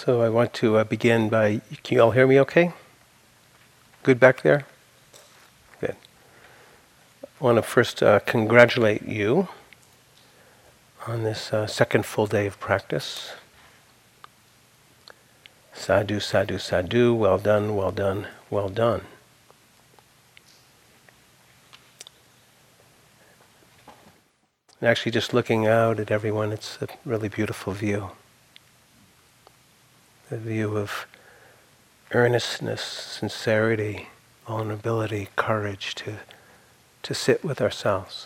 So I want to begin by, can you all hear me okay? Good back there? Good. I want to first congratulate you on this second full day of practice. Sadhu, sadhu, sadhu, well done, well done, well done. And actually just looking out at everyone, it's a really beautiful view. A view of earnestness, sincerity, vulnerability, courage to sit with ourselves.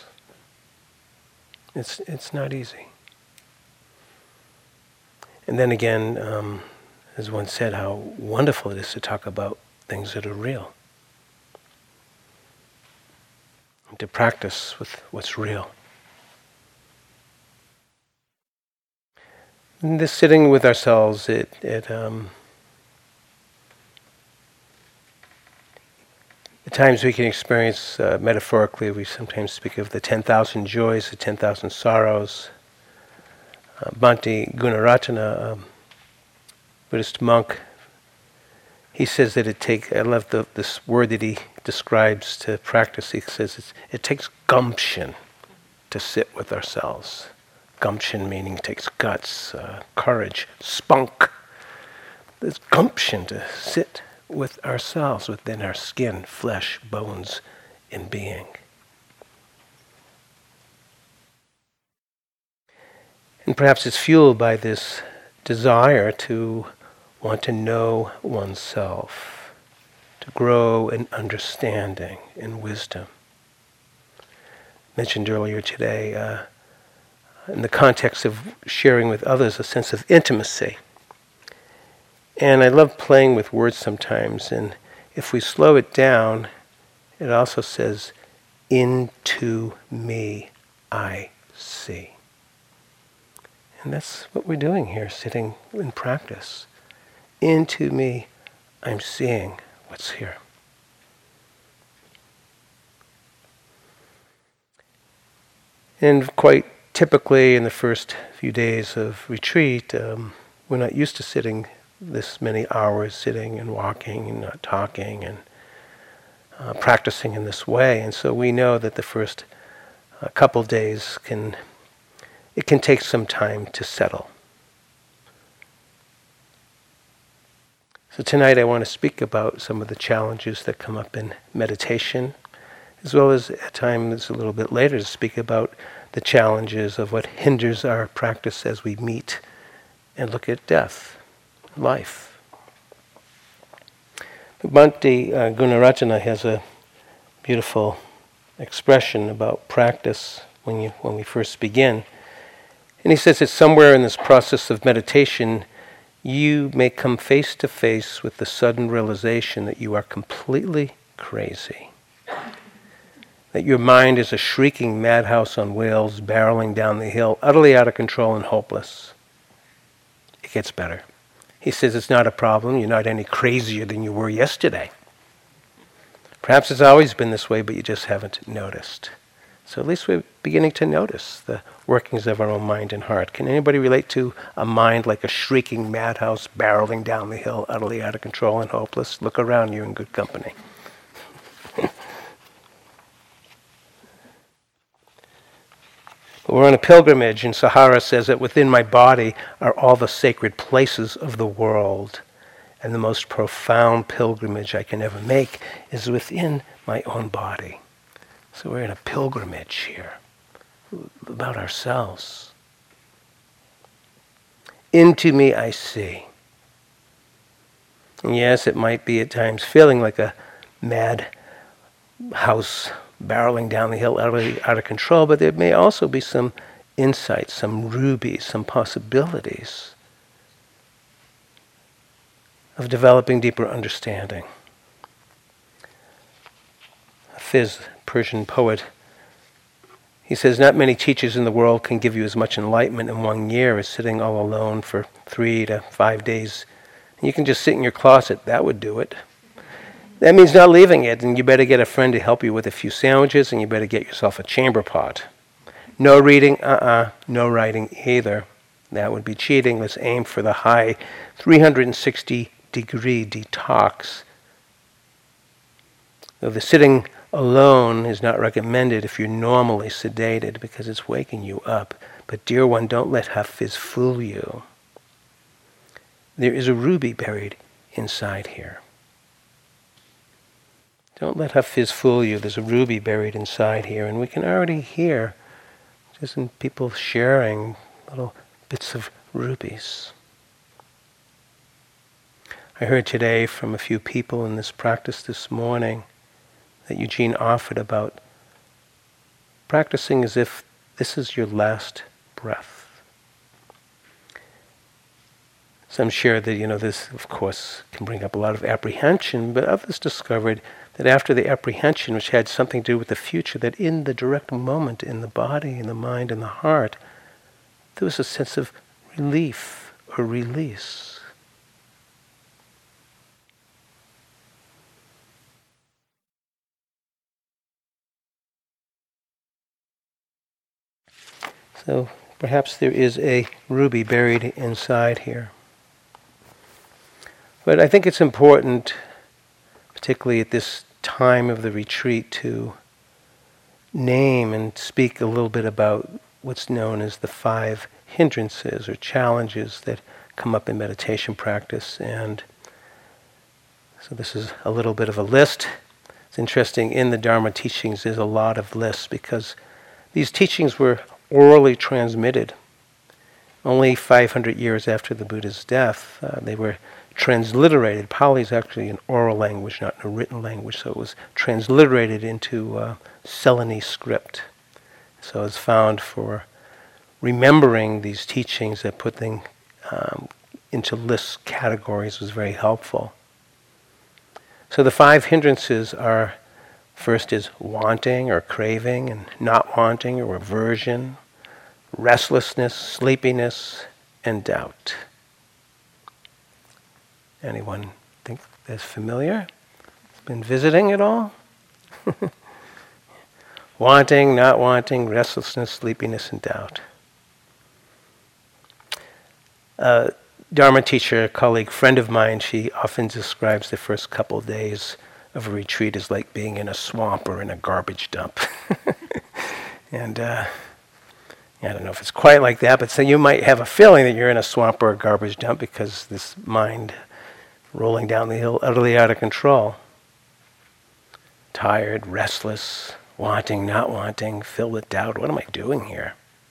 It's not easy. And then again, as one said, how wonderful it is to talk about things that are real. And to practice with what's real. And this sitting with ourselves, at times we can experience, metaphorically, we sometimes speak of the 10,000 joys, the 10,000 sorrows. Bhante Gunaratana, Buddhist monk, he says that I love this word that he describes to practice. He says it takes gumption to sit with ourselves. Gumption meaning takes guts, courage, spunk. There's gumption to sit with ourselves within our skin, flesh, bones, and being. And perhaps it's fueled by this desire to want to know oneself, to grow in understanding and wisdom. Mentioned earlier today, in the context of sharing with others, a sense of intimacy. And I love playing with words sometimes, and if we slow it down, it also says, into me I see. And that's what we're doing here, sitting in practice. Into me I'm seeing what's here. And quite typically in the first few days of retreat, we're not used to sitting this many hours, sitting and walking and not talking and practicing in this way. And so we know that the first couple days can take some time to settle. So tonight I want to speak about some of the challenges that come up in meditation, as well as at times a little bit later to speak about the challenges of what hinders our practice as we meet and look at death, life. Bhante Gunaratana has a beautiful expression about practice when we first begin. And he says that somewhere in this process of meditation, you may come face to face with the sudden realization that you are completely crazy. That your mind is a shrieking madhouse on wheels, barreling down the hill, utterly out of control and hopeless. It gets better. He says it's not a problem. You're not any crazier than you were yesterday. Perhaps it's always been this way, but you just haven't noticed. So at least we're beginning to notice the workings of our own mind and heart. Can anybody relate to a mind like a shrieking madhouse barreling down the hill, utterly out of control and hopeless? Look around, you're in good company. We're on a pilgrimage, and Sahara says that within my body are all the sacred places of the world. And the most profound pilgrimage I can ever make is within my own body. So we're in a pilgrimage here about ourselves. Into me I see. And yes, it might be at times feeling like a mad house barreling down the hill out of control, but there may also be some insights, some rubies, some possibilities of developing deeper understanding. Hafiz, Persian poet, he says, not many teachers in the world can give you as much enlightenment in 1 year as sitting all alone for 3 to 5 days. And you can just sit in your closet. That would do it. That means not leaving it, and you better get a friend to help you with a few sandwiches, and you better get yourself a chamber pot. No reading, no writing either. That would be cheating. Let's aim for the high 360-degree detox. Though the sitting alone is not recommended if you're normally sedated because it's waking you up. But dear one, don't let Hafiz fool you. There is a ruby buried inside here. Don't let Hafiz fool you. There's a ruby buried inside here. And we can already hear just in people sharing little bits of rubies. I heard today from a few people in this practice this morning that Eugene offered about practicing as if this is your last breath. Some shared that, this, of course, can bring up a lot of apprehension, but others discovered that after the apprehension, which had something to do with the future, that in the direct moment in the body, in the mind, in the heart, there was a sense of relief or release. So perhaps there is a ruby buried inside here. But I think it's important, particularly at this time of the retreat, to name and speak a little bit about what's known as the 5 hindrances or challenges that come up in meditation practice. And so this is a little bit of a list. It's interesting, in the Dharma teachings there's a lot of lists because these teachings were orally transmitted. Only 500 years after the Buddha's death, they were transliterated. Pali is actually an oral language, not a written language, so it was transliterated into Ceylonese script. So it's found for remembering these teachings, that put them into list categories was very helpful. So the 5 hindrances are, first is wanting or craving, and not wanting or aversion, restlessness, sleepiness, and doubt. Anyone think that's familiar? Been visiting at all? Wanting, not wanting, restlessness, sleepiness, and doubt. Dharma teacher, a colleague, friend of mine, she often describes the first couple of days of a retreat as like being in a swamp or in a garbage dump. And I don't know if it's quite like that, but so you might have a feeling that you're in a swamp or a garbage dump because this mind rolling down the hill, utterly out of control. Tired, restless, wanting, not wanting, filled with doubt. What am I doing here?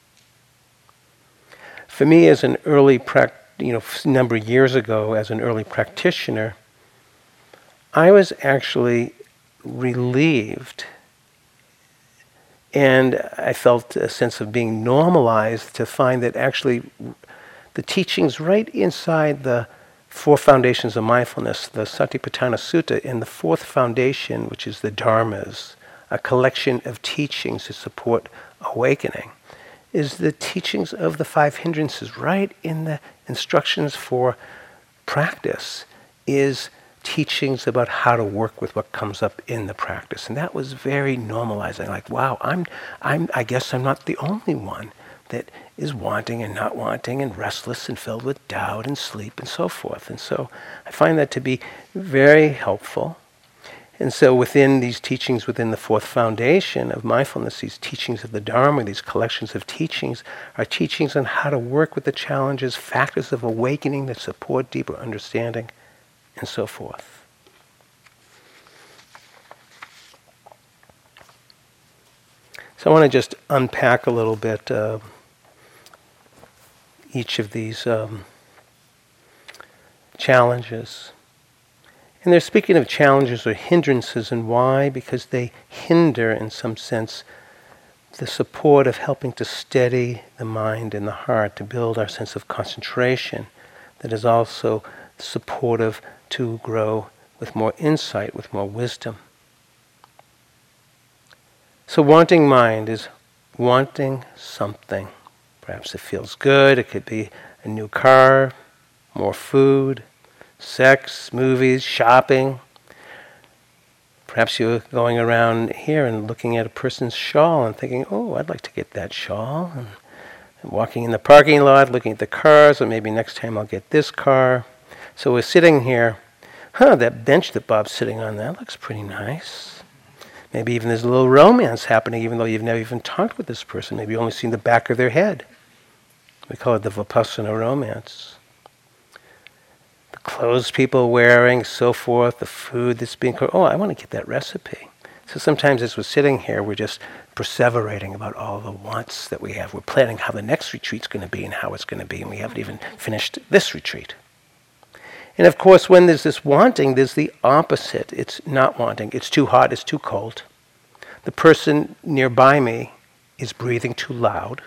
For me, as an early number of years ago, as an early practitioner, I was actually relieved, and I felt a sense of being normalized to find that actually the teachings right inside the 4 foundations of mindfulness, the Satipatthana Sutta, in the 4th foundation, which is the Dharmas, a collection of teachings to support awakening, is the teachings of the 5 hindrances. Right in the instructions for practice is teachings about how to work with what comes up in the practice. And that was very normalizing. Like, wow, I guess I'm not the only one that is wanting and not wanting and restless and filled with doubt and sleep and so forth. And so I find that to be very helpful. And so within these teachings, within the 4th foundation of mindfulness, these teachings of the Dharma, these collections of teachings, are teachings on how to work with the challenges, factors of awakening that support deeper understanding, and so forth. So I want to just unpack a little bit each of these challenges. And they're speaking of challenges or hindrances, and why? Because they hinder, in some sense, the support of helping to steady the mind and the heart, to build our sense of concentration that is also supportive to grow with more insight, with more wisdom. So wanting mind is wanting something. Perhaps it feels good. It could be a new car, more food, sex, movies, shopping. Perhaps you're going around here and looking at a person's shawl and thinking, oh, I'd like to get that shawl. And walking in the parking lot, looking at the cars, or maybe next time I'll get this car. So we're sitting here. That bench that Bob's sitting on, that looks pretty nice. Maybe even there's a little romance happening, even though you've never even talked with this person. Maybe you've only seen the back of their head. We call it the Vipassana romance. The clothes people are wearing, so forth, the food that's being cooked. Oh, I want to get that recipe. So sometimes as we're sitting here, we're just perseverating about all the wants that we have. We're planning how the next retreat's going to be and how it's going to be, and we haven't even finished this retreat. And of course, when there's this wanting, there's the opposite. It's not wanting. It's too hot, it's too cold. The person nearby me is breathing too loud.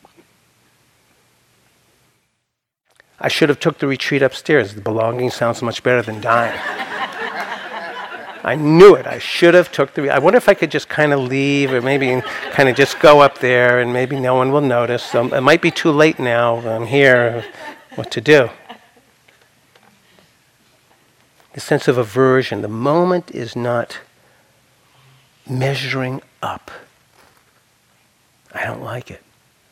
I should have took the retreat upstairs. The belonging sounds much better than dying. I knew it. I should have took the... I wonder if I could just kind of leave, or maybe kind of just go up there and maybe no one will notice. It might be too late now. I'm here. What to do? The sense of aversion. The moment is not measuring up. I don't like it.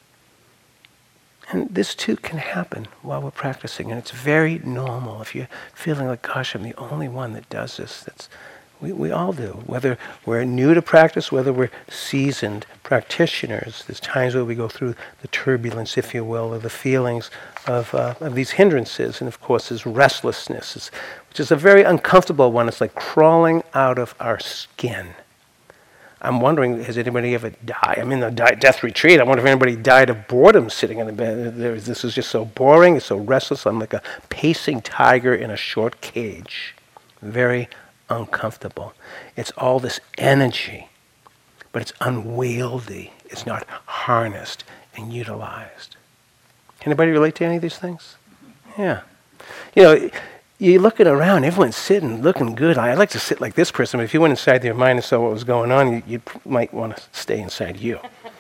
And this too can happen while we're practicing, and it's very normal. If you're feeling like, gosh, I'm the only one that does this, we all do. Whether we're new to practice, whether we're seasoned practitioners, there's times where we go through the turbulence, if you will, or the feelings of these hindrances. And of course, there's restlessness, which is a very uncomfortable one. It's like crawling out of our skin. I'm wondering, has anybody ever died? I'm in the death retreat. I wonder if anybody died of boredom sitting in the bed. This is just so boring. It's so restless. I'm like a pacing tiger in a short cage. Very uncomfortable. It's all this energy, but it's unwieldy. It's not harnessed and utilized. Anybody relate to any of these things? Yeah. You're looking around, everyone's sitting, looking good. I'd like to sit like this person, but if you went inside their mind and saw what was going on, you might want to stay inside you.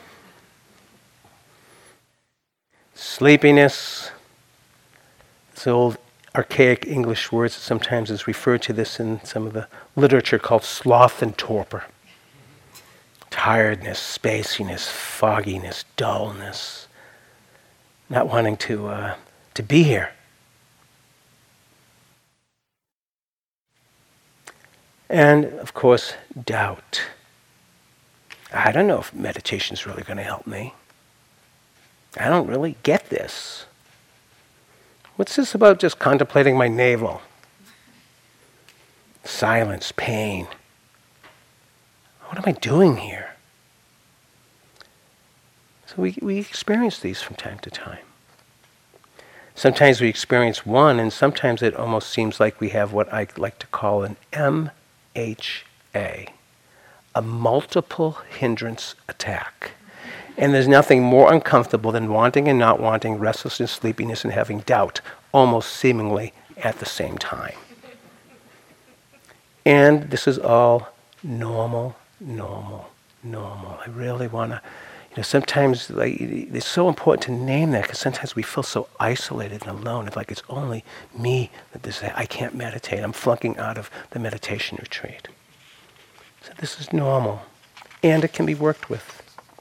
Sleepiness. It's old archaic English words that sometimes is referred to this in some of the literature called sloth and torpor. Tiredness, spaciness, fogginess, dullness. Not wanting to be here. And, of course, doubt. I don't know if meditation's really going to help me. I don't really get this. What's this about just contemplating my navel? Silence, pain. What am I doing here? So we experience these from time to time. Sometimes we experience one, and sometimes it almost seems like we have what I like to call an MHA, a multiple hindrance attack. And there's nothing more uncomfortable than wanting and not wanting, restlessness, sleepiness, and having doubt, almost seemingly at the same time. And this is all normal. I really want to, sometimes it's so important to name that, because sometimes we feel so isolated and alone. It's like it's only me that I can't meditate. I'm flunking out of the meditation retreat. So this is normal. And it can be worked with.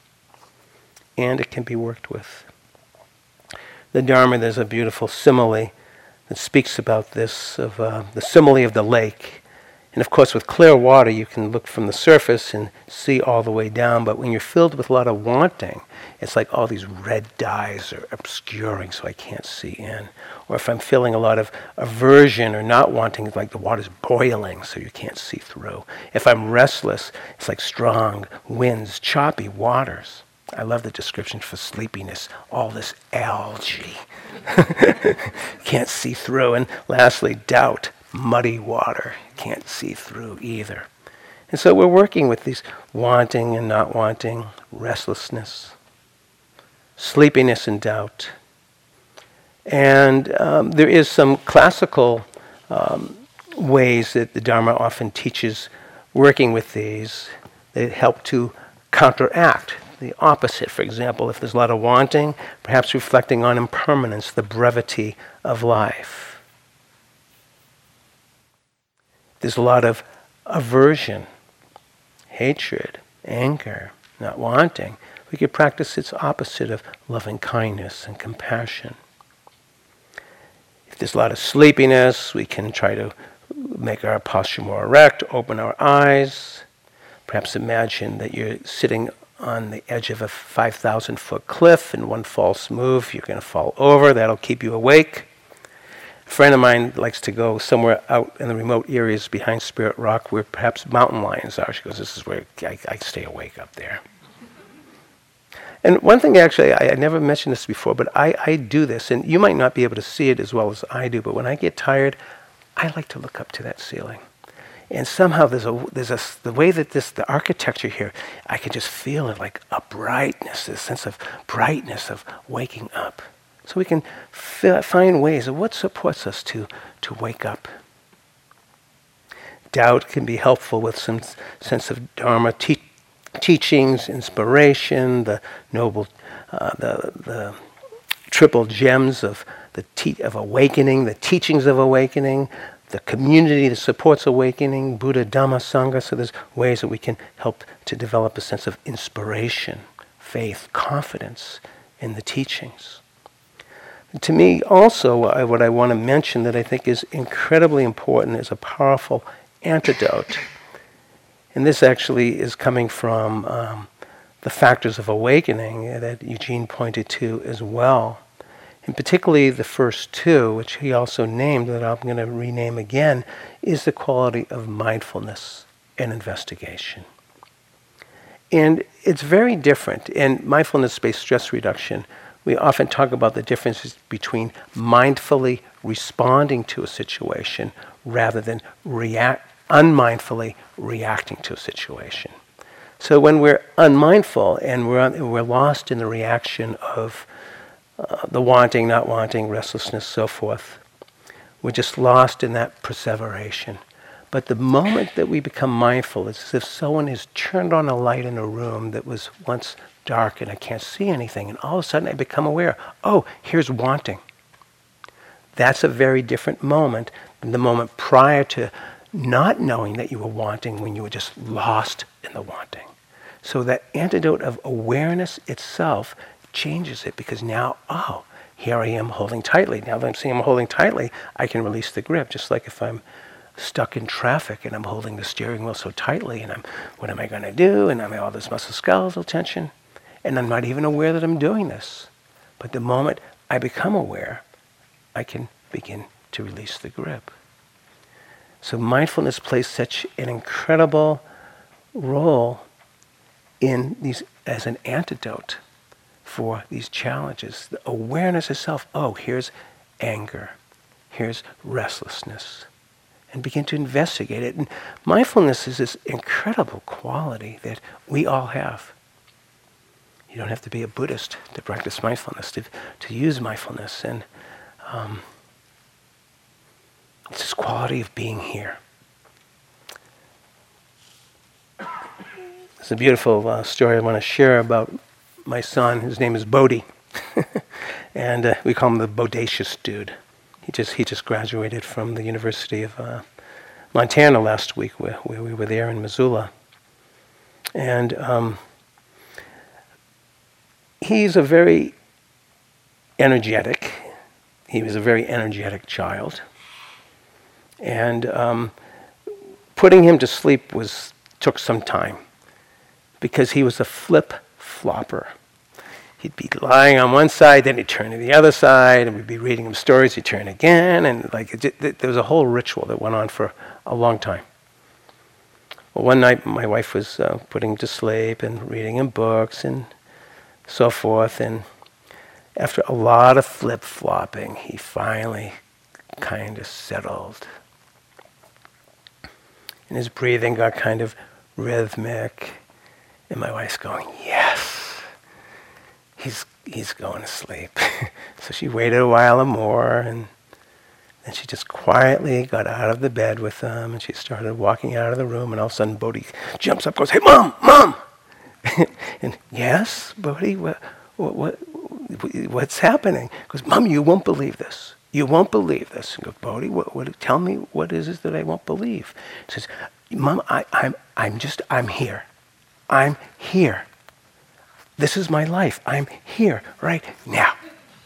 The Dharma, there's a beautiful simile that speaks about this, of the simile of the lake. And of course, with clear water, you can look from the surface and see all the way down. But when you're filled with a lot of wanting, it's like all these red dyes are obscuring, so I can't see in. Or if I'm feeling a lot of aversion or not wanting, it's like the water's boiling, so you can't see through. If I'm restless, it's like strong winds, choppy waters. I love the description for sleepiness, all this algae. Can't see through. And lastly, doubt, muddy water. Can't see through either. And so we're working with these wanting and not wanting, restlessness, sleepiness and doubt. And there is some classical ways that the Dharma often teaches working with these that help to counteract the opposite. For example, if there's a lot of wanting, perhaps reflecting on impermanence, the brevity of life. There's a lot of aversion, hatred, anger, not wanting. We could practice its opposite of loving kindness and compassion. If there's a lot of sleepiness, we can try to make our posture more erect, open our eyes. Perhaps imagine that you're sitting on the edge of a 5,000-foot cliff, and one false move, you're going to fall over. That'll keep you awake. A friend of mine likes to go somewhere out in the remote areas behind Spirit Rock where perhaps mountain lions are. She goes, this is where I stay awake up there. And one thing, actually, I never mentioned this before, but I do this, and you might not be able to see it as well as I do, but when I get tired, I like to look up to that ceiling. And somehow the way that the architecture here, I can just feel it like a brightness, this sense of brightness of waking up. So we can find ways of what supports us to wake up. Doubt can be helpful with some sense of Dharma teachings, inspiration, the noble, the triple gems of of awakening, the teachings of awakening, the community that supports awakening, Buddha, Dhamma, Sangha. So there's ways that we can help to develop a sense of inspiration, faith, confidence in the teachings. To me, also, what I want to mention that I think is incredibly important is a powerful antidote. And this actually is coming from the factors of awakening that Eugene pointed to as well. And particularly the first two, which he also named, that I'm going to rename again, is the quality of mindfulness and investigation. And it's very different. In mindfulness-based stress reduction, we often talk about the differences between mindfully responding to a situation rather than unmindfully reacting to a situation. So when we're unmindful and we're lost in the reaction of the wanting, not wanting, restlessness, so forth, we're just lost in that perseveration. But the moment that we become mindful, it's as if someone has turned on a light in a room that was once dark and I can't see anything, and all of a sudden I become aware, oh, here's wanting. That's a very different moment than the moment prior to not knowing that you were wanting, when you were just lost in the wanting. So that antidote of awareness itself changes it, because now, oh, here I am holding tightly. Now that I'm seeing I'm holding tightly, I can release the grip. Just like if I'm stuck in traffic and I'm holding the steering wheel so tightly, and what am I going to do? And I'm all this musculoskeletal tension, and I'm not even aware that I'm doing this. But the moment I become aware, I can begin to release the grip. So mindfulness plays such an incredible role in these as an antidote for these challenges. The awareness itself, oh, here's anger, here's restlessness, and begin to investigate it. And mindfulness is this incredible quality that we all have. You don't have to be a Buddhist to practice mindfulness, to use mindfulness. And it's this quality of being here. There's a beautiful story I want to share about my son. His name is Bodhi, and we call him the bodacious dude. He just graduated from the University of Montana last week, where we were there in Missoula, and he's a very energetic. He was a very energetic child, and putting him to sleep took some time, because he was a flip-flopper. He'd be lying on one side, then he'd turn to the other side, and we'd be reading him stories, he'd turn again, and there was a whole ritual that went on for a long time. Well, one night my wife was putting him to sleep and reading him books and so forth, and after a lot of flip-flopping, he finally kind of settled. And his breathing got kind of rhythmic, and my wife's going, yes, he's going to sleep. So she waited a while more, and then she just quietly got out of the bed with him, and she started walking out of the room, and all of a sudden Bodhi jumps up, goes, hey, Mom! And yes, Bodhi, what's happening? He goes, Mom, you won't believe this. You won't believe this. I go, Bodhi, tell me what is it that I won't believe? He says, Mom, I'm here. I'm here. This is my life. I'm here right now.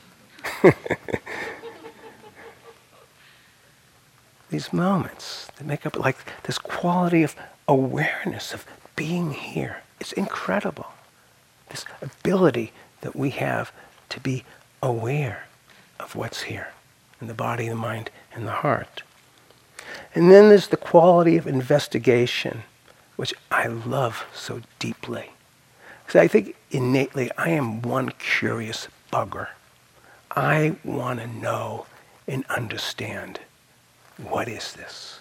These moments that make up like this quality of awareness of being here. It's incredible. This ability that we have to be aware of what's here in the body, the mind, and the heart. And then there's the quality of investigation, which I love so deeply. Because I think innately I am one curious bugger. I want to know and understand, what is this?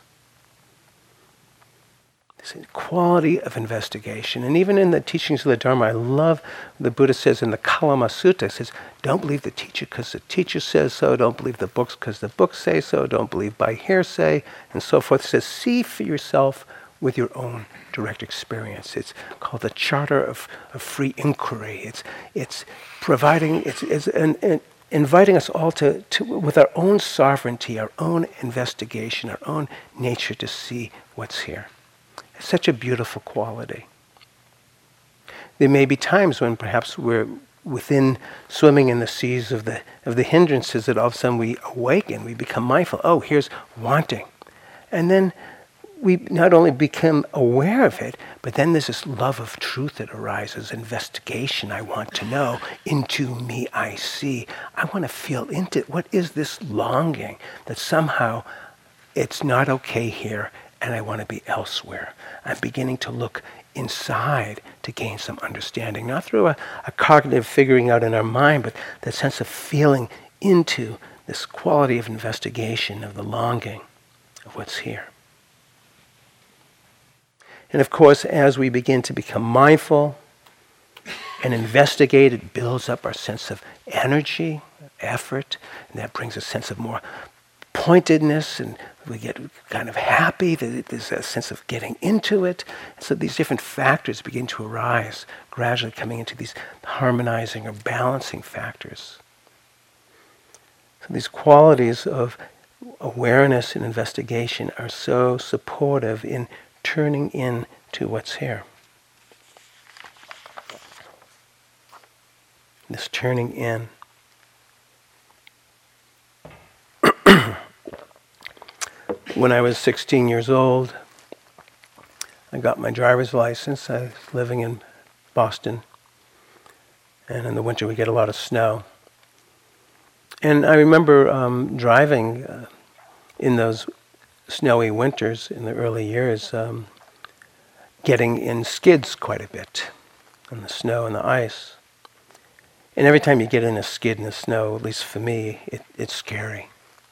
This quality of investigation. And even in the teachings of the Dharma, I love the Buddha says in the Kalama Sutta, it says, don't believe the teacher because the teacher says so, don't believe the books because the books say so, don't believe by hearsay, and so forth. It says, see for yourself with your own direct experience. It's called the Charter of Free Inquiry. It's providing, it's inviting us all to, with our own sovereignty, our own investigation, our own nature to see what's here. It's such a beautiful quality. There may be times when perhaps we're within swimming in the seas of the hindrances that all of a sudden we awaken, we become mindful. Oh, here's wanting. And then we not only become aware of it, but then there's this love of truth that arises, investigation. I want to know. Into me I see. I want to feel into it. What is this longing that somehow it's not okay here and I want to be elsewhere? I'm beginning to look inside to gain some understanding, not through a cognitive figuring out in our mind, but that sense of feeling into this quality of investigation, of the longing of what's here. And of course, as we begin to become mindful and investigate, it builds up our sense of energy, effort, and that brings a sense of more pointedness, and we get kind of happy. There's a sense of getting into it. And so these different factors begin to arise, gradually coming into these harmonizing or balancing factors. So these qualities of awareness and investigation are so supportive in turning in to what's here. This turning in. When I was 16 years old, I got my driver's license. I was living in Boston. And in the winter we get a lot of snow. And I remember driving in those snowy winters in the early years, getting in skids quite a bit on the snow and the ice. And every time you get in a skid in the snow, at least for me, it's scary.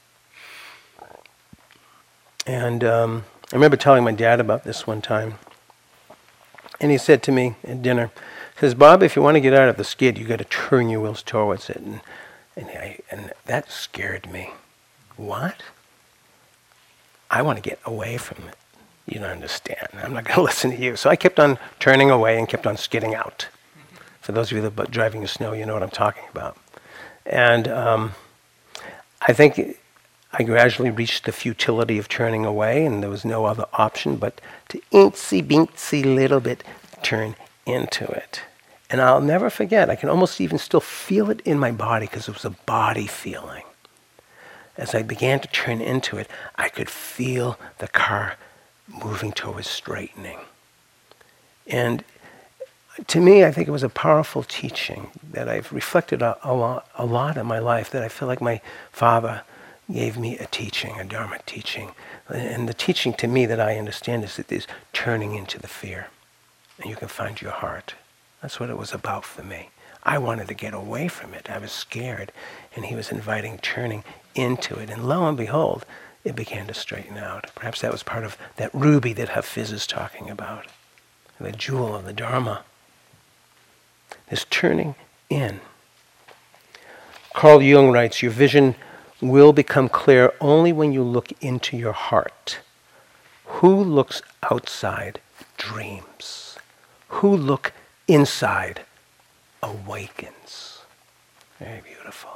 And I remember telling my dad about this one time. And he said to me at dinner, he says, Bob, if you want to get out of the skid, you got to turn your wheels towards it. And that scared me. What? I want to get away from it. You don't understand. I'm not going to listen to you. So I kept on turning away and kept on skidding out. For those of you that are driving in snow, you know what I'm talking about. And I think I gradually reached the futility of turning away, and there was no other option but to incy-bincy little bit turn into it. And I'll never forget, I can almost even still feel it in my body because it was a body feeling. As I began to turn into it, I could feel the car moving towards straightening. And to me, I think it was a powerful teaching that I've reflected a lot in my life, that I feel like my father gave me a teaching, a Dharma teaching. And the teaching to me that I understand is that there's turning into the fear. And you can find your heart. That's what it was about for me. I wanted to get away from it. I was scared. And he was inviting turning into it. And lo and behold, it began to straighten out. Perhaps that was part of that ruby that Hafiz is talking about. The jewel of the Dharma. This turning in. Carl Jung writes, your vision will become clear only when you look into your heart. Who looks outside dreams. Who look inside awakens. Very beautiful.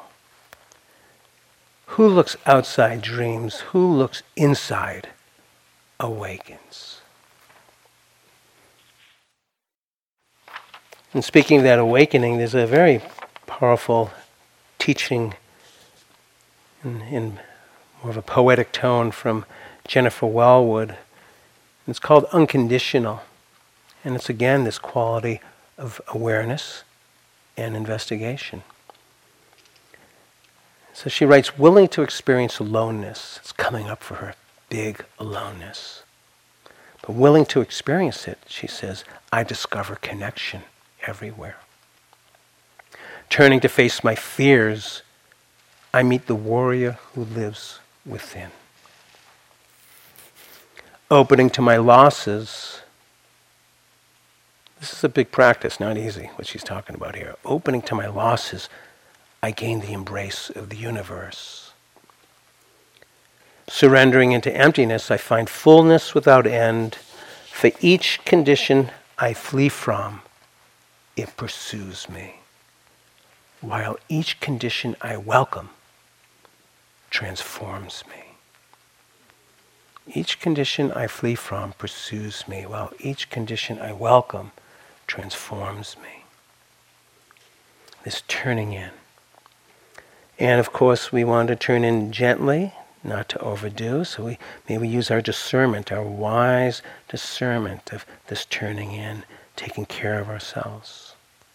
Who looks outside dreams. Who looks inside awakens. And speaking of that awakening, there's a very powerful teaching in more of a poetic tone from Jennifer Wellwood. It's called Unconditional. And it's again this quality of awareness and investigation. So she writes, willing to experience aloneness. It's coming up for her, big aloneness. But willing to experience it, she says, I discover connection everywhere. Turning to face my fears, I meet the warrior who lives within. Opening to my losses, this is a big practice, not easy, what she's talking about here. Opening to my losses, I gain the embrace of the universe. Surrendering into emptiness, I find fullness without end. For each condition I flee from, it pursues me. While each condition I welcome transforms me. Each condition I flee from pursues me, while each condition I welcome transforms me. This turning in. And of course, we want to turn in gently, not to overdo, so we use our discernment, our wise discernment of this turning in, taking care of ourselves.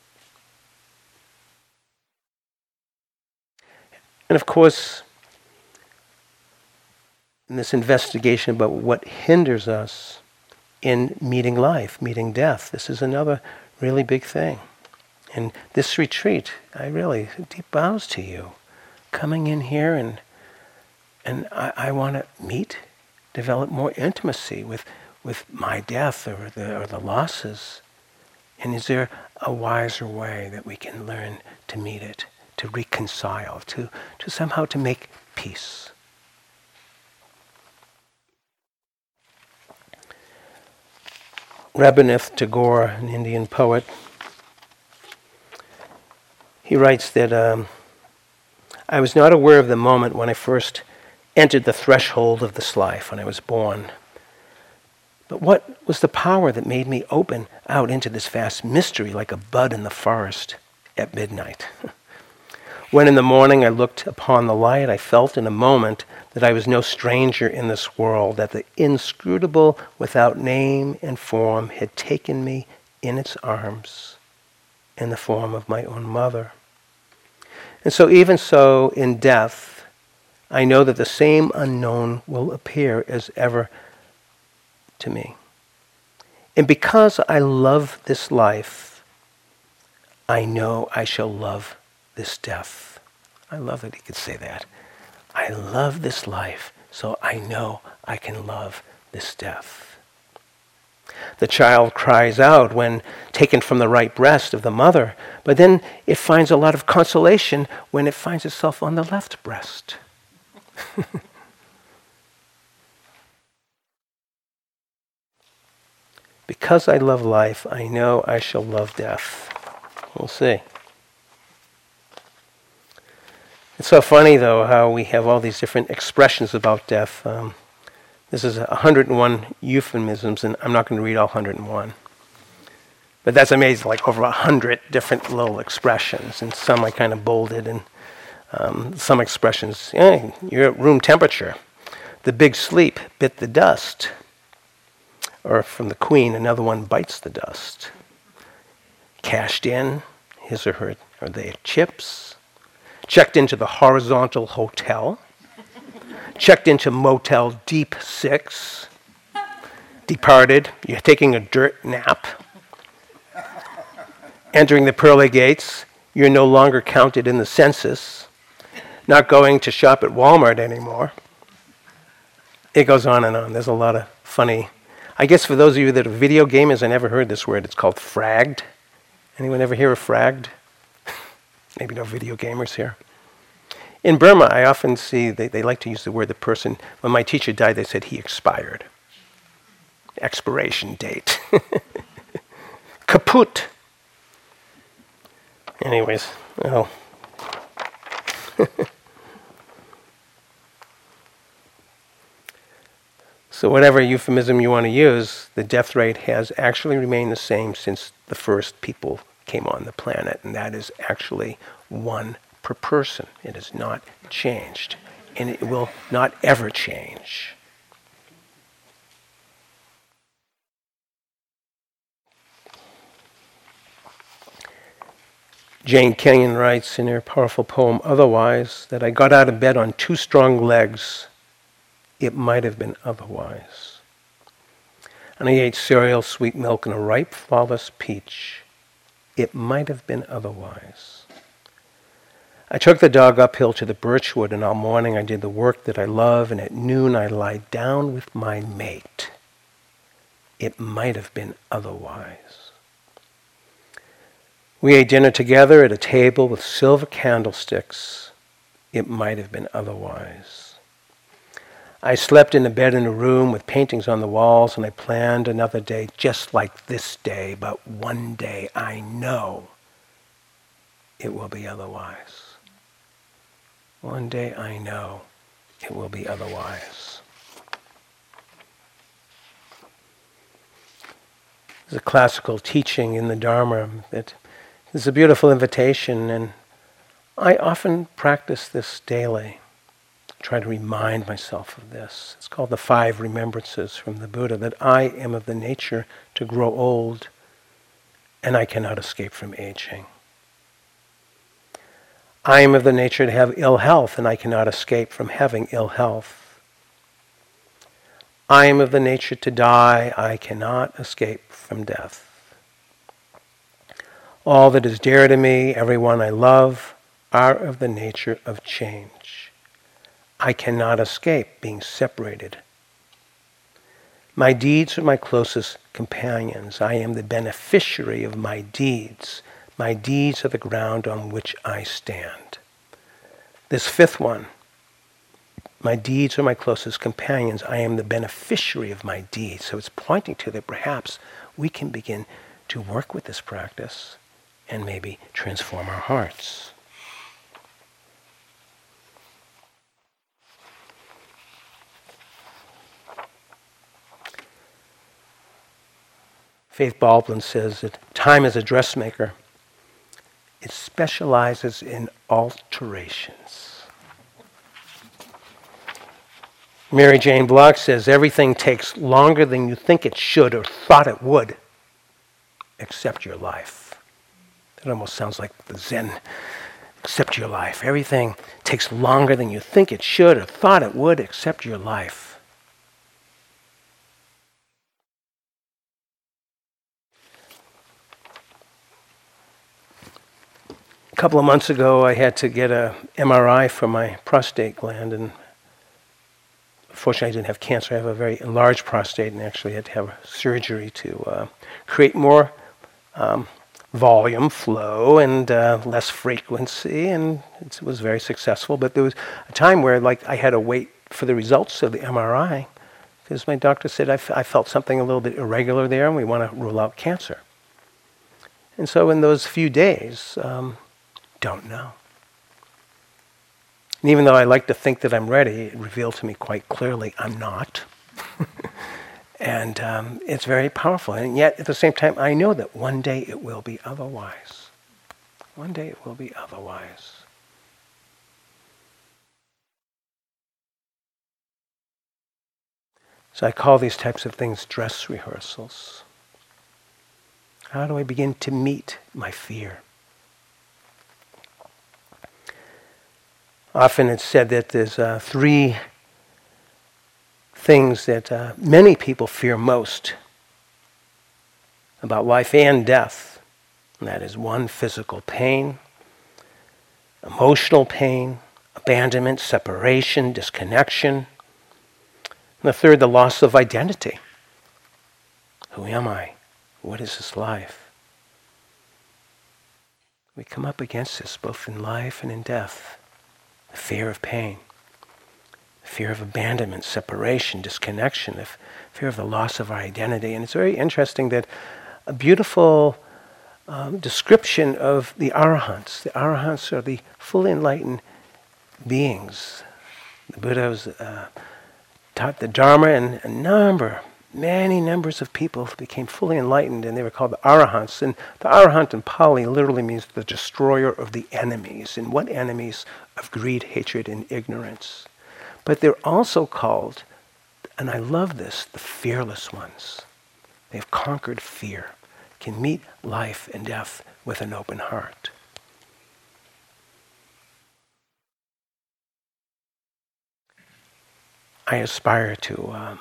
And of course, in this investigation about what hinders us in meeting life, meeting death, this is another really big thing. And this retreat, I really, deep bows to you. Coming in here and I want to develop more intimacy with my death or the losses. And is there a wiser way that we can learn to meet it, to reconcile, to somehow to make peace? Rabindranath Tagore, an Indian poet, he writes that I was not aware of the moment when I first entered the threshold of this life, when I was born. But what was the power that made me open out into this vast mystery like a bud in the forest at midnight? When in the morning I looked upon the light, I felt in a moment that I was no stranger in this world, that the inscrutable without name and form had taken me in its arms in the form of my own mother. And so even so, in death, I know that the same unknown will appear as ever to me. And because I love this life, I know I shall love this death. I love that he could say that. I love this life, so I know I can love this death. The child cries out when taken from the right breast of the mother, but then it finds a lot of consolation when it finds itself on the left breast. Because I love life, I know I shall love death. We'll see. It's so funny, though, how we have all these different expressions about death. This is 101 euphemisms, and I'm not going to read all 101. But that's amazing, like over 100 different little expressions, and some I kind of bolded, and some expressions, you're at room temperature. The big sleep bit the dust. Or from the Queen, another one bites the dust. Cashed in, his or her, are they chips? Checked into the horizontal hotel. Checked into Motel Deep 6. Departed, you're taking a dirt nap. Entering the pearly gates, you're no longer counted in the census. Not going to shop at Walmart anymore. It goes on and on. There's a lot of funny. I guess for those of you that are video gamers, I never heard this word. It's called fragged. Anyone ever hear of fragged? Maybe no video gamers here. In Burma, I often see they like to use the word the person. When my teacher died, they said he expired. Expiration date. Kaput. Anyways, oh. So whatever euphemism you want to use, the death rate has actually remained the same since the first people came on the planet, and that is actually one per person. It has not changed, and it will not ever change. Jane Kenyon writes in her powerful poem, Otherwise, that I got out of bed on 2 strong legs. It might have been otherwise. And I ate cereal, sweet milk, and a ripe, flawless peach. It might have been otherwise. I took the dog uphill to the birchwood, and all morning I did the work that I love, and at noon I lied down with my mate. It might have been otherwise. We ate dinner together at a table with silver candlesticks. It might have been otherwise. I slept in a bed in a room with paintings on the walls, and I planned another day just like this day, but one day I know it will be otherwise. One day I know it will be otherwise. There's a classical teaching in the Dharma that is a beautiful invitation, and I often practice this daily. Try to remind myself of this. It's called the 5 Remembrances from the Buddha, that I am of the nature to grow old, and I cannot escape from aging. I am of the nature to have ill health, and I cannot escape from having ill health. I am of the nature to die, I cannot escape from death. All that is dear to me, everyone I love, are of the nature of change. I cannot escape being separated. My deeds are my closest companions. I am the beneficiary of my deeds. My deeds are the ground on which I stand. This 5th one, my deeds are my closest companions. I am the beneficiary of my deeds. So it's pointing to that perhaps we can begin to work with this practice and maybe transform our hearts. Faith Baldwin says that time is a dressmaker. It specializes in alterations. Mary Jane Block says everything takes longer than you think it should or thought it would, except your life. It almost sounds like the Zen, except your life. Everything takes longer than you think it should or thought it would, except your life. A couple of months ago, I had to get a MRI for my prostate gland, and fortunately I didn't have cancer. I have a very enlarged prostate, and actually had to have surgery to create more volume, flow, and less frequency, and it was very successful. But there was a time where I had to wait for the results of the MRI, because my doctor said I felt something a little bit irregular there, and we want to rule out cancer. And so in those few days, don't know. And even though I like to think that I'm ready, it revealed to me quite clearly I'm not. And it's very powerful. And yet, at the same time, I know that one day it will be otherwise. One day it will be otherwise. So I call these types of things dress rehearsals. How do I begin to meet my fear? Often it's said that there's 3 things that many people fear most about life and death. And that is 1, physical pain, emotional pain, abandonment, separation, disconnection. And the 3rd, the loss of identity. Who am I? What is this life? We come up against this both in life and in death. The fear of pain, the fear of abandonment, separation, disconnection, the fear of the loss of our identity. And it's very interesting that a beautiful description of the Arahants. The Arahants are the fully enlightened beings. The Buddha was taught the Dharma in a number many numbers of people became fully enlightened, and they were called the Arahants. And the Arahant in Pali literally means the destroyer of the enemies. And what enemies? Of greed, hatred, and ignorance. But they're also called, and I love this, the fearless ones. They've conquered fear, can meet life and death with an open heart. I aspire to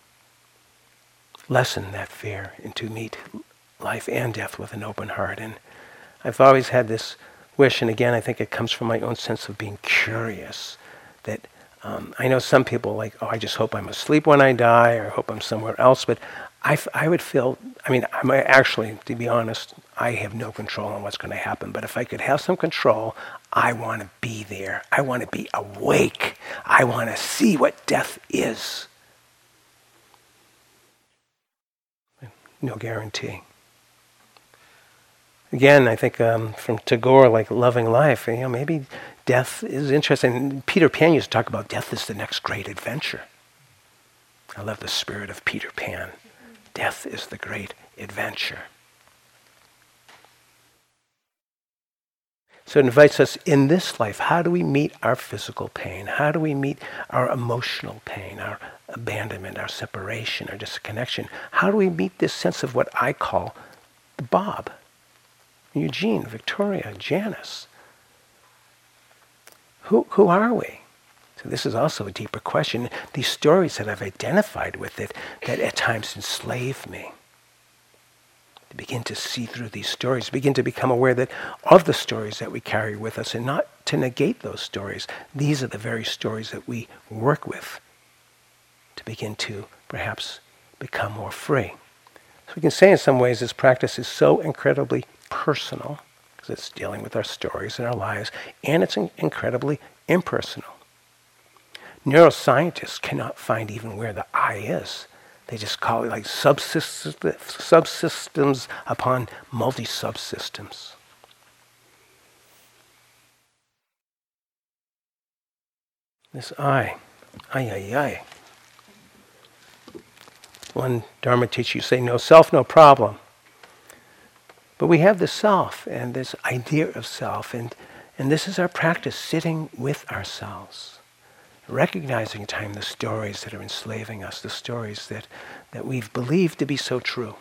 lessen that fear and to meet life and death with an open heart. And I've always had this wish, and again, I think it comes from my own sense of being curious, that I know some people like, I just hope I'm asleep when I die, or I hope I'm somewhere else, but I would feel, I'm actually, to be honest, I have no control on what's going to happen, but if I could have some control, I want to be there. I want to be awake. I want to see what death is. No guarantee. Again, I think from Tagore, like loving life, maybe death is interesting. Peter Pan used to talk about death is the next great adventure. I love the spirit of Peter Pan. Death is the great adventure. So it invites us in this life, how do we meet our physical pain? How do we meet our emotional pain, our abandonment, our separation, our disconnection? How do we meet this sense of what I call the Bob? Eugene, Victoria, Janice. Who are we? So this is also a deeper question. These stories that I've identified with it, that at times enslave me. To begin to see through these stories, begin to become aware that of the stories that we carry with us, and not to negate those stories. These are the very stories that we work with to begin to perhaps become more free. So we can say in some ways this practice is so incredibly personal, because it's dealing with our stories and our lives, and it's incredibly impersonal. Neuroscientists cannot find even where the I is. They just call it like subsystems upon multi-subsystems. This I. One Dharma teacher used to say, no self, no problem. But we have the self and this idea of self, and this is our practice, sitting with ourselves. Recognizing in time the stories that are enslaving us, the stories that we've believed to be so true.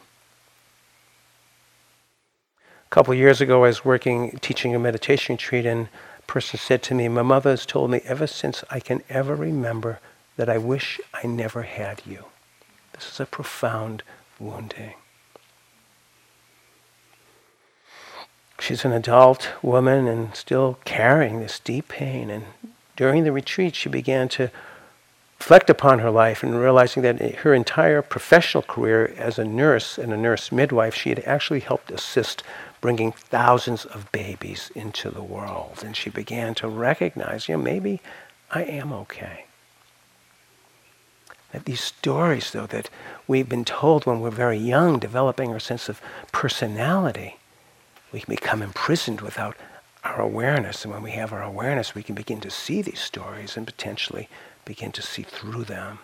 A couple of years ago, I was teaching a meditation retreat, and a person said to me, my mother has told me ever since I can ever remember that I wish I never had you. This is a profound wounding. She's an adult woman and still carrying this deep pain, and during the retreat, she began to reflect upon her life and realizing that her entire professional career as a nurse and a nurse midwife, she had actually helped assist bringing thousands of babies into the world. And she began to recognize, maybe I am okay. That these stories, though, that we've been told when we're very young, developing our sense of personality, we can become imprisoned without our awareness, and when we have our awareness, we can begin to see these stories and potentially begin to see through them.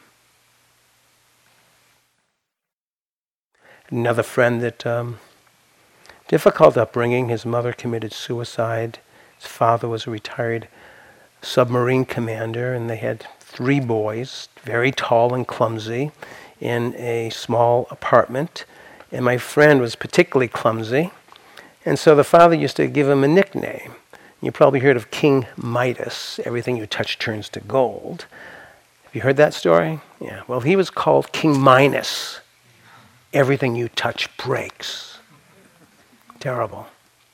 Another friend that difficult upbringing. His mother committed suicide. His father was a retired submarine commander, and they had 3 boys, very tall and clumsy, in a small apartment. And my friend was particularly clumsy. And so the father used to give him a nickname. You probably heard of King Midas. Everything you touch turns to gold. Have you heard that story? Yeah. Well, he was called King Minos. Everything you touch breaks. Terrible.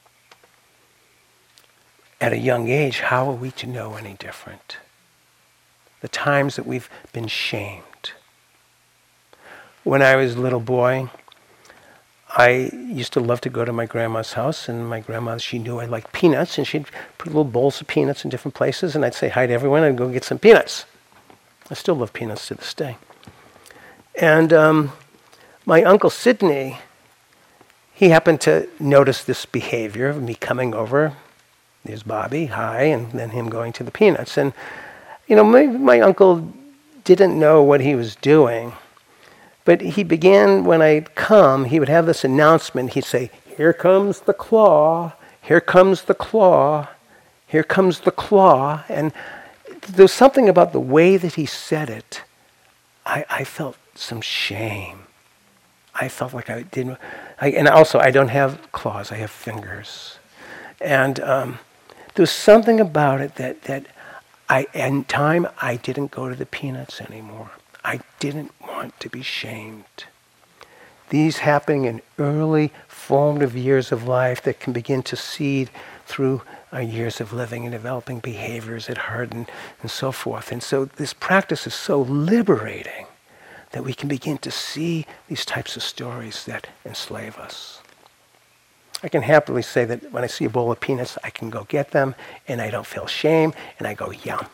At a young age, how are we to know any different? The times that we've been shamed. When I was a little boy, I used to love to go to my grandma's house, and my grandma, she knew I liked peanuts, and she'd put little bowls of peanuts in different places, and I'd say hi to everyone, and I'd go get some peanuts. I still love peanuts to this day. And my Uncle Sidney, he happened to notice this behavior of me coming over. There's Bobby, hi, and then him going to the peanuts. And, my uncle didn't know what he was doing. But he began, when I'd come, he would have this announcement. He'd say, "Here comes the claw, here comes the claw, here comes the claw." And there's something about the way that he said it. I felt some shame. I felt like I didn't, and also I don't have claws, I have fingers. And there's something about it that in time, I didn't go to the Peanuts anymore. I didn't want to be shamed. These happening in early formative years of life that can begin to seed through our years of living and developing behaviors at heart and so forth. And so this practice is so liberating that we can begin to see these types of stories that enslave us. I can happily say that when I see a bowl of peanuts, I can go get them, and I don't feel shame, and I go, yum.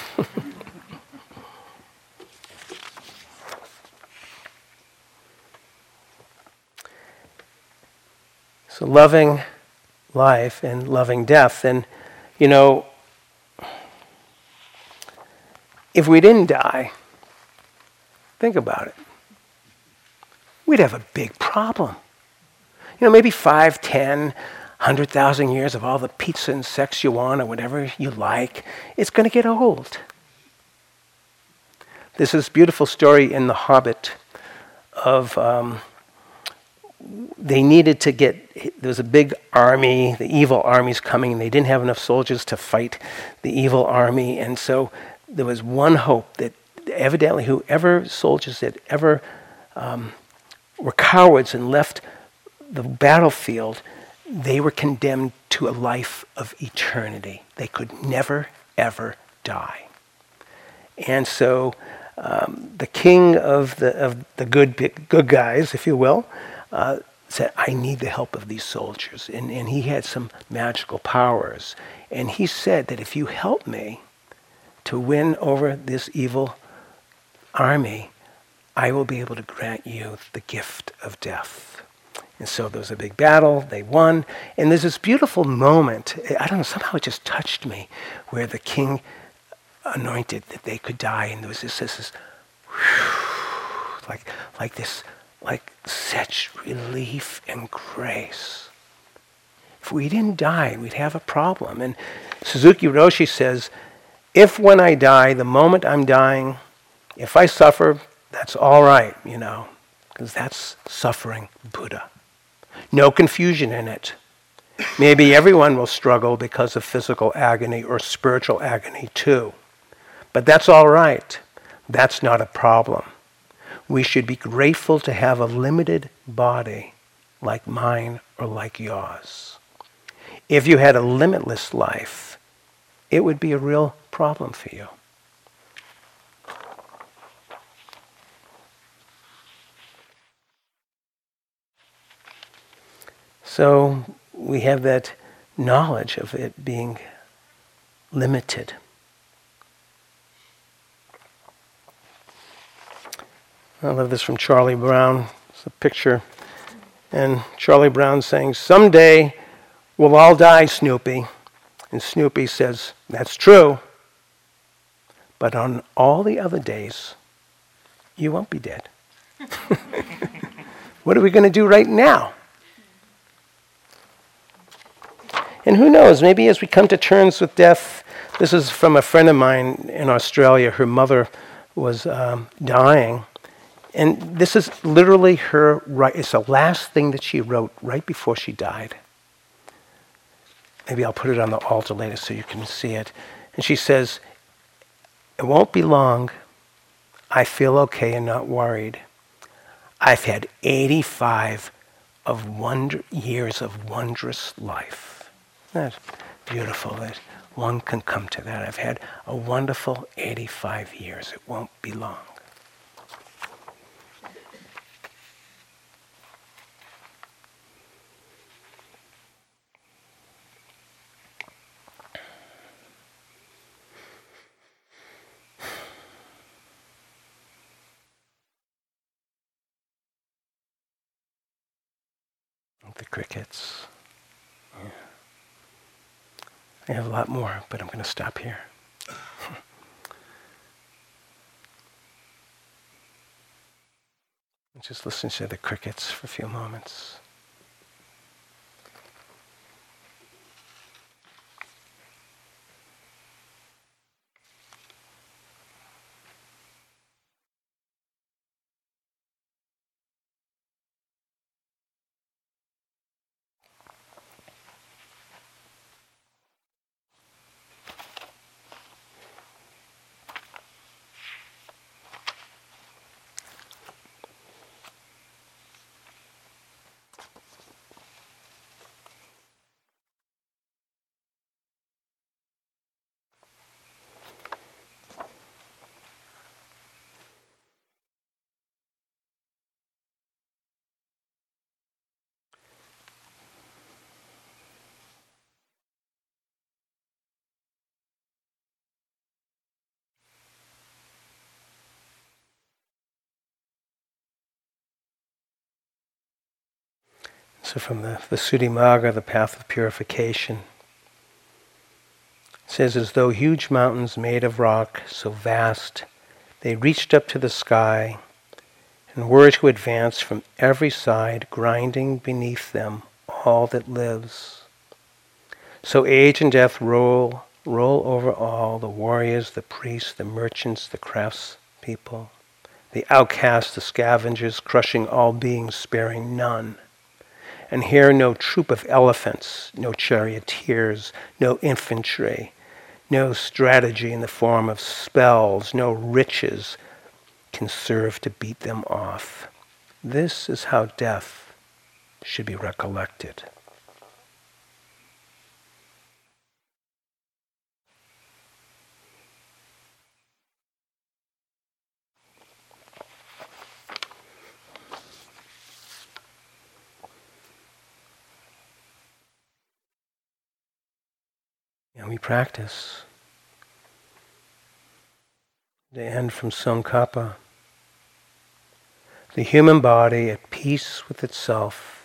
So loving life and loving death. And, if we didn't die, think about it. We'd have a big problem. Maybe 5, 10, 100,000 years of all the pizza and sex you want or whatever you like. It's going to get old. There's this beautiful story in The Hobbit of they needed to there was a big army, the evil army's coming, and they didn't have enough soldiers to fight the evil army. And so there was one hope that evidently whoever soldiers that ever were cowards and left the battlefield, they were condemned to a life of eternity. They could never, ever die. And so the king of the good guys, if you will, said, "I need the help of these soldiers." And he had some magical powers. And he said that if you help me to win over this evil army, I will be able to grant you the gift of death. And so there was a big battle, they won, and there's this beautiful moment, I don't know, somehow it just touched me, where the king anointed that they could die, and there was this like such relief and grace. If we didn't die, we'd have a problem. And Suzuki Roshi says, if when I die, the moment I'm dying, if I suffer, that's all right, because that's suffering Buddha. No confusion in it. Maybe everyone will struggle because of physical agony or spiritual agony too. But that's all right. That's not a problem. We should be grateful to have a limited body like mine or like yours. If you had a limitless life, it would be a real problem for you. So we have that knowledge of it being limited. I love this from Charlie Brown. It's a picture. And Charlie Brown saying, "Someday we'll all die, Snoopy." And Snoopy says, "That's true. But on all the other days, you won't be dead." What are we going to do right now? And who knows, maybe as we come to terms with death, this is from a friend of mine in Australia. Her mother was dying. And this is literally it's the last thing that she wrote right before she died. Maybe I'll put it on the altar later so you can see it. And she says, "It won't be long. I feel okay and not worried. I've had 85 years of wondrous life." That's beautiful that one can come to that. I've had a wonderful 85 years. It won't be long. The crickets. Yeah. I have a lot more, but I'm going to stop here. Just listen to the crickets for a few moments. So from the Visuddhimagga, the path of purification, it says, as though huge mountains made of rock, so vast, they reached up to the sky, and were to advance from every side, grinding beneath them all that lives. So age and death roll over all, the warriors, the priests, the merchants, the craftspeople, the outcasts, the scavengers, crushing all beings, sparing none. And here no troop of elephants, no charioteers, no infantry, no strategy in the form of spells, no riches can serve to beat them off. This is how death should be recollected. And we practice the end from Tsongkhapa. The human body at peace with itself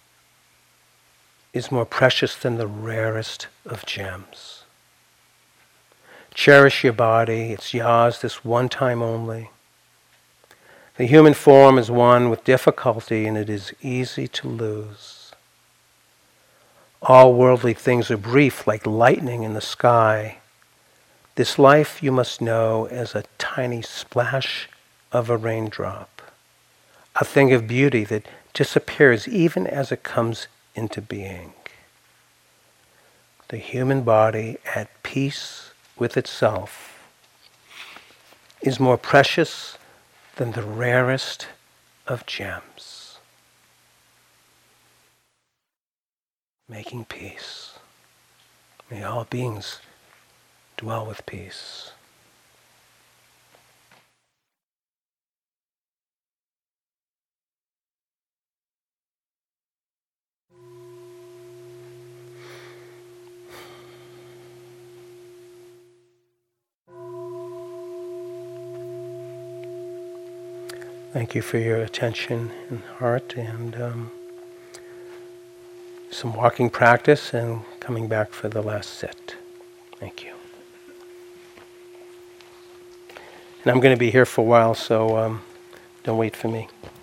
is more precious than the rarest of gems. Cherish your body, it's yours this one time only. The human form is one with difficulty and it is easy to lose. All worldly things are brief, like lightning in the sky. This life you must know as a tiny splash of a raindrop, a thing of beauty that disappears even as it comes into being. The human body at peace with itself is more precious than the rarest of gems. Making peace. May all beings dwell with peace. Thank you for your attention and heart, and some walking practice and coming back for the last sit. Thank you. And I'm going to be here for a while, so don't wait for me.